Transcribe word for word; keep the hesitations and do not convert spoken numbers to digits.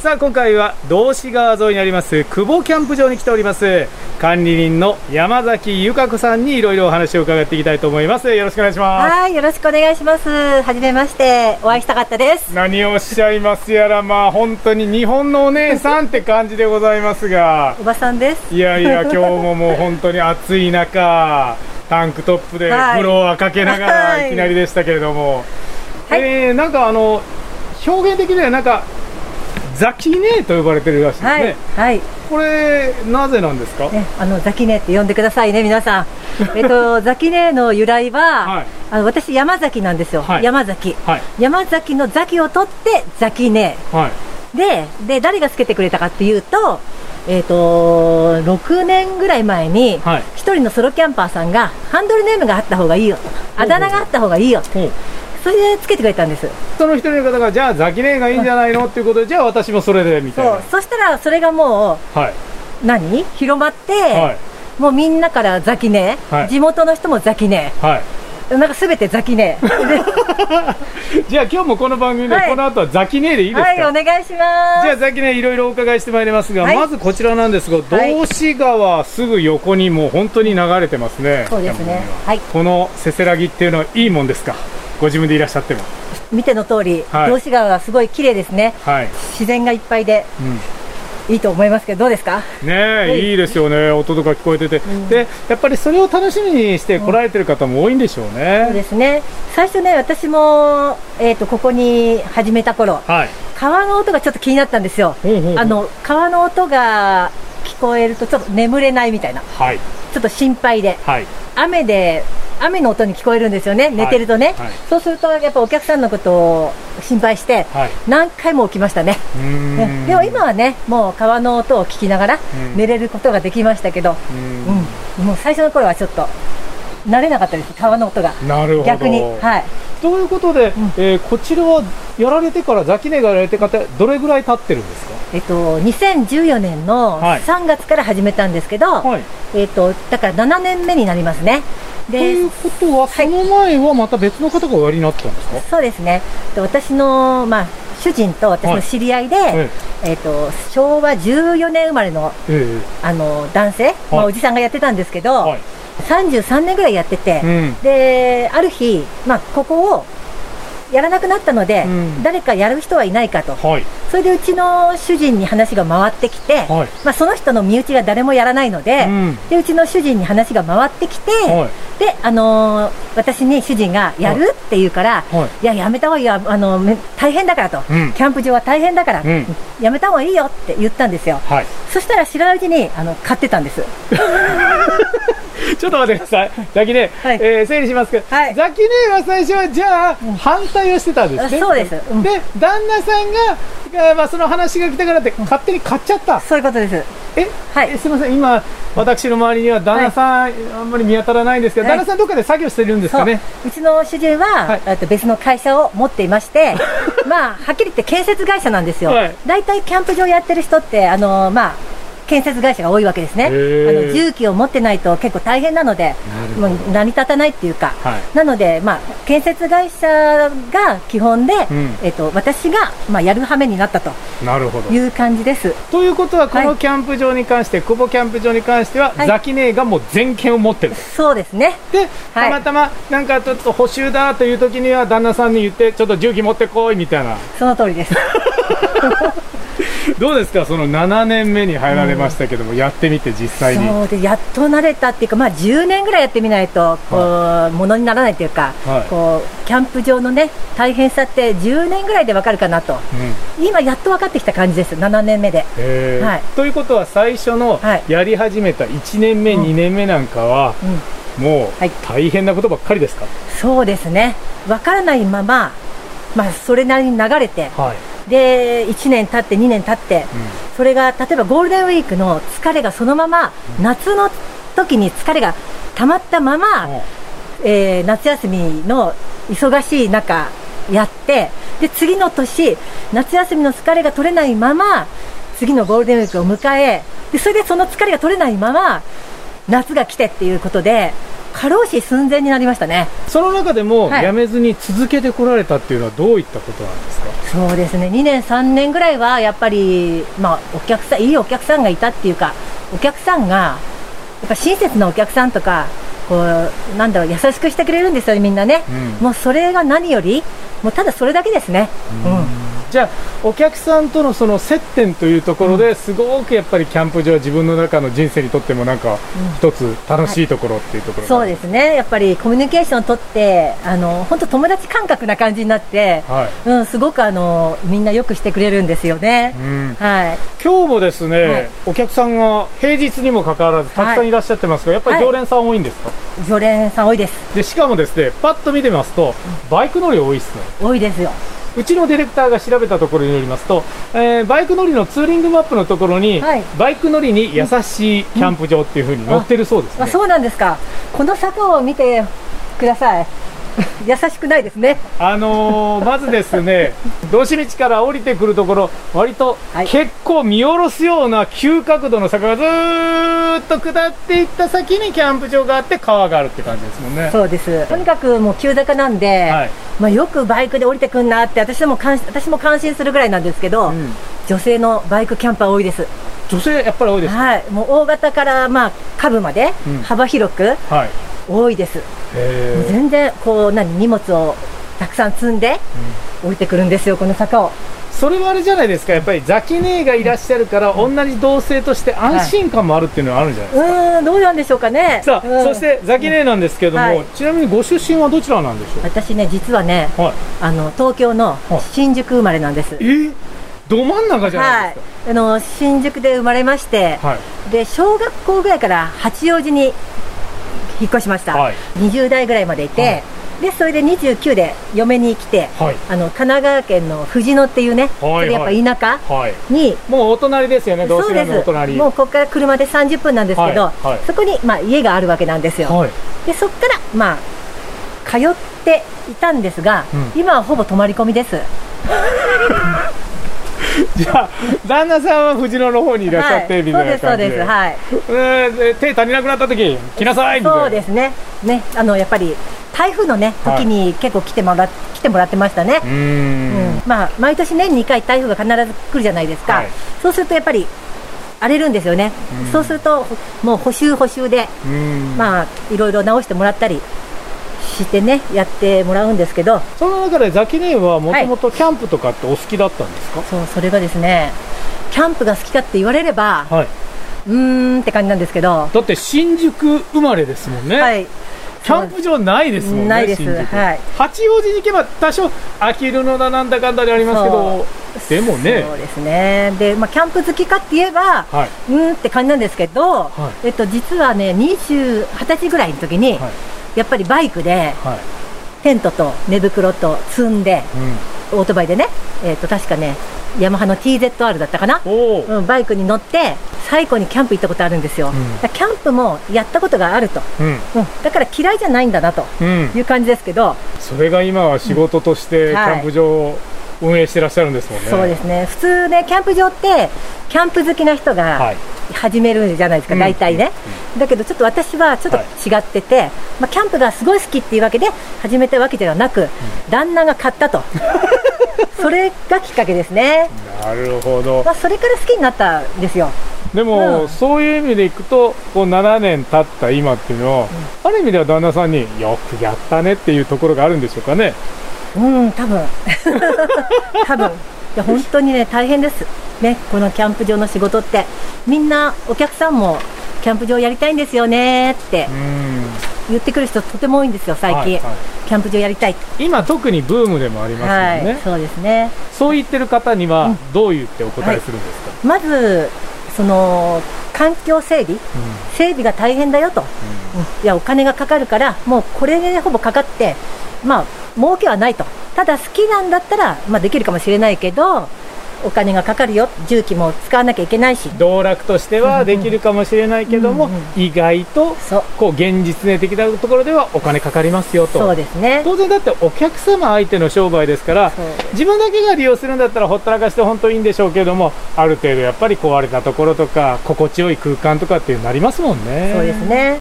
さあ今回は道志川沿いにあります久保キャンプ場に来ております。管理人の山崎由香子さんにいろいろお話を伺っていきたいと思います。よろしくお願いします。 はい、よろしくお願いします。はじめまして、お会いしたかったです。 何をおっしゃいますやら、まあ本当に日本のお姉さんって感じでございますがおばさんです。 いやいや今日ももう本当に暑い中タンクトップでブロワーかけながらいきなりでしたけれども、はい、えー、なんかあの表現的にはなんかザキネと呼ばれてるらしいですね。はい、はい、これなぜなんですか？ ね、あのザキネって呼んでくださいね皆さん。えっとザキネの由来は、はい、あの私山崎なんですよ。はい、山崎、はい、山崎のザキを取ってザキネ、はい、でで誰がつけてくれたかっていうと、えー、とろくねんぐらい前に一、はい、人のソロキャンパーさんがハンドルネームがあった方がいいよと、あだ名があった方がいいよと、それでつけてくれたんです。 その一人の方がじゃあザキネがいいんじゃないのっていうことで、じゃあ私もそれでみたいな。 そう、そしたらそれがもう、はい、何広まって、はい、もうみんなからザキネ、はい、地元の人もザキネ、はい、なんかすべてザキネじゃあ今日もこの番組で、はい、この後はザキネでいいですか？ はい、お願いします。じゃあザキネいろいろお伺いしてまいりますが、はい、まずこちらなんですが、道志川すぐ横にもう本当に流れてますね。 そうですね、はい、このせせらぎっていうのはいいもんですか？ご自分でいらっしゃっても見ての通り、はい、道志川がすごい綺麗ですね。はい、自然がいっぱいで、うん、いいと思いますけどどうですか？ ねえ、はい、いいですよね。音とか聞こえてて、うん、でやっぱりそれを楽しみにして来られてる方も多いんでしょうね。うん、そうですね。最初ね私も、えー、とここに始めた頃、はい、川の音がちょっと気になったんですよ。うんうんうん、あの川の音が聞こえるとちょっと眠れないみたいな、はい、ちょっと心配で、はい、雨で雨の音に聞こえるんですよね、寝てるとね。はいはい、そうするとやっぱお客さんのことを心配して、はい、何回も起きましたね。ね、でも今はねもう川の音を聞きながら寝れることができましたけど、うん、もう最初の頃はちょっと慣れなかったです、川の音が。 なるほど、 逆に。はい、 ということで、うん、えー、こちらはやられてからザキネがやられてからどれぐらい経ってるんですか？ えっと、にせんじゅうよねんのさんがつから始めたんですけど、はい、えっと、だからななねんめになりますね。 でということは、その前はまた別の方がおやりになったんですか？はい、 そうですね。私の、まあ、主人と私の知り合いで、はい、えー、としょうわじゅうよねん生まれの、えー、あの男性、はい、まあ、おじさんがやってたんですけど、はい、さんじゅうさんねんぐらいやってて、うん、である日、まあ、ここをやらなくなったので、うん、誰かやる人はいないかと、はい、それでうちの主人に話が回ってきて、はい、まあ、その人の身内が誰もやらないので、うん、でうちの主人に話が回ってきて、はい、で、あのー、私に主人がやる、はい、って言うから、はい、いややめた方がいいよ、あの大変だからと、うん、キャンプ場は大変だから、うん、やめた方がいいよって言ったんですよ。はい、そしたら知らないうちにあの買ってたんですちょっと待ってください。ザキネ、はい、えー、整理しますけど、はい、ザキネは最初はじゃあ、うん、反対をしてたんですね。 そうです。うん、 で旦那さんが、まあ、その話が来たからって勝手に買っちゃった。うん、 そういうことです。 え、はい、えすみません、今私の周りには旦那さん、はい、あんまり見当たらないんですけど、はい、旦那さんどっかで作業してるんですかね？ うちの主人は、はい、と別の会社を持っていましてまあはっきり言って建設会社なんですよ。はい、だいたいキャンプ場やってる人ってあのまあ建設会社が多いわけですね。あの重機を持ってないと結構大変なのでもう成り立たないっていうか、はい、なので、まあ、建設会社が基本で、うん、えっと、私が、まあ、やる羽目になったという感じです。 ということはこのキャンプ場に関して、はい、久保キャンプ場に関しては、はい、ザキネがもう全権を持ってる。 そうですね。 でたまたまなんかちょっと補修だという時には旦那さんに言ってちょっと重機持ってこいみたいな。 その通りですどうですか、そのななねんめに入られましたけども、うん、やってみて実際に。 そうでやっと慣れたっていうか、まあ、じゅうねんぐらいやってみないとこう、はい、ものにならないっていうか、はい、こうキャンプ場のね大変さってじゅうねんぐらいで分かるかなと、うん、今やっと分かってきた感じです、ななねんめで。はい、ということは最初のやり始めたいちねんめ、はい、にねんめなんかは、うん、もう大変なことばっかりですか？ そうですね、分からないまま、まあ、それなりに流れて、はい、でいちねん経ってにねん経って、うん、それが例えばゴールデンウィークの疲れがそのまま、うん、夏の時に疲れが溜まったまま、うん、えー、夏休みの忙しい中やって、で次の年夏休みの疲れが取れないまま次のゴールデンウィークを迎え、でそれでその疲れが取れないまま夏が来てっていうことで、 過労死寸前になりましたね。 その中でもはい辞めずに続けてこられたっていうのはどういったことなんですか？ そうですね、にねんさんねんぐらいはやっぱり、まあ、お客さんいいお客さんがいたっていうか、お客さんがやっぱ親切なお客さんとか、こうなんだろう、優しくしてくれるんですよね、みんなね、 うん、 もうそれが何より、もうただそれだけですね。うん、 じゃあお客さんとのその接点というところですごくやっぱりキャンプ場は自分の中の人生にとってもなんか一つ楽しいところっていうところ、 そうですね、やっぱりコミュニケーションを取ってあの本当友達感覚な感じになって、はい、うん、すごくあのみんなよくしてくれるんですよね、うん、はい、 今日もですね、はい、お客さんが平日にもかかわらずたくさんいらっしゃってますが、やっぱり常連さん多いんですか？はい、 常連さん多いです。 でしかもですね、パッと見てみますとバイク乗り多いですね。 多いですよ。 うちのディレクターが調べたところによりますと、えー、バイク乗りのツーリングマップのところに、はい、バイク乗りに優しいキャンプ場っていうふうに載ってるそうですね、うん、 あ、そうなんですか。この坂を見てください優しくないですね。 あのー、まずですね道志道から降りてくるところ、割と結構見下ろすような急角度の坂がずーっと下っていった先にキャンプ場があって川があるって感じですもんね。 そうです。とにかくもう急坂なんで、はい、まあ、よくバイクで降りてくんなって私も感私も感心するぐらいなんですけど、うん、女性のバイクキャンパー多いです。 女性やっぱり多いですか？ はい、もう大型からまあ下部まで幅広く、うん、はい、多いです。もう全然こう何荷物をたくさん積んで降りてくるんですよ、この坂を。 それはあれじゃないですか、やっぱりザキ姉がいらっしゃるから、うん、同じ同性として安心感もあるっていうのはあるんじゃないですか？ はい、うーん、どうなんでしょうかね。 さあ、うん、そしてザキ姉なんですけども、はい、ちなみにご出身はどちらなんでしょう？ 私ね、実はね、はい、あの東京の新宿生まれなんです。 はい、えー、ど真ん中じゃないですか？ はい、あの新宿で生まれまして、はい、で小学校ぐらいから八王子に引っ越しました、はい、にじゅう代ぐらいまでいて、はい、でそれでにじゅうきゅうで嫁に来て、はい、あの神奈川県の藤野っていうね、はい、それやっぱ田舎に、はい、 もうお隣ですよね。道志のお隣。 もうここから車でさんじゅっぷんなんですけど、はいはい、そこに、まあ、家があるわけなんですよ、はい、でそこから、まあ、通っていたんですが、うん、今はほぼ泊まり込みですじゃあ旦那さんは藤野の方にいらっしゃって、はい、みたいな感じで。そうです、そうです、はい、えー、手足りなくなった時来なさいみたいな。 そうですね、ね、あのやっぱり台風のね時に結構来てもら、来てもらってましたね。うーん、うん、まあ毎年年にかい台風が必ず来るじゃないですか、はい、そうするとやっぱり荒れるんですよね。うそうするともう補修補修で、まあいろいろ直してもらったりしてね、やってもらうんですけど、 その中でザキ姉はもともとキャンプとかってお好きだったんですか？ はい、そう、それがですね、キャンプが好きかって言われれば、はい、うーんって感じなんですけど、 だって新宿生まれですもんね。はい、キャンプ場ないですもんね。 ないです、はい、 八王子に行けば多少飽きるのだなんだかんだでありますけど、でもね、 そうですね。で、まあ、キャンプ好きかって言えば、はい、うーんって感じなんですけど、はい、えっと、実はねにじゅう、はたちぐらいの時に、はい、やっぱりバイクで、はい、テントと寝袋と積んで、うん、オートバイでね、えー、と確かねヤマハの ティーゼットアール だったかな、うん、バイクに乗って最高にキャンプ行ったことあるんですよ、うん、だキャンプもやったことがあると、うんうん、だから嫌いじゃないんだなという感じですけど、うん、 それが今は仕事としてキャンプ場を運営してらっしゃるんですもんね。 そうですね。普通ね、キャンプ場ってキャンプ好きな人が始めるじゃないですか、はい、大体ね、うんうん、だけどちょっと私はちょっと違ってて、はい、まあ、キャンプがすごい好きっていうわけで始めたわけではなく、うん、旦那が買ったとそれがきっかけですね。 なるほど、 まあ、それから好きになったんですよ。 でも、うん、そういう意味でいくとこうななねん経った今っていうのは、うん、ある意味では旦那さんによくやったねっていうところがあるんでしょうかね。 うん、多分多分いや本当にね大変ですね、このキャンプ場の仕事って。みんなお客さんもキャンプ場やりたいんですよねって言ってくる人とても多いんですよ最近、はいはい、キャンプ場やりたい。 今特にブームでもありますよね、 はい、そうですね。 そう言ってる方にはどう言ってお答えするんですか？ うん、はい、まずその環境整備、うん、整備が大変だよと、うん、いやお金がかかるからもうこれでほぼかかってまあ儲けはないと。ただ好きなんだったら、まあ、できるかもしれないけどお金がかかるよ、重機も使わなきゃいけないし、 道楽としてはできるかもしれないけども、うんうん、意外とこう現実的なところではお金かかりますよと。 そうですね。 当然だってお客様相手の商売ですから、自分だけが利用するんだったらほったらかして本当にいいんでしょうけども、ある程度やっぱり壊れたところとか心地よい空間とかっていうなりますもんね。 そうですね。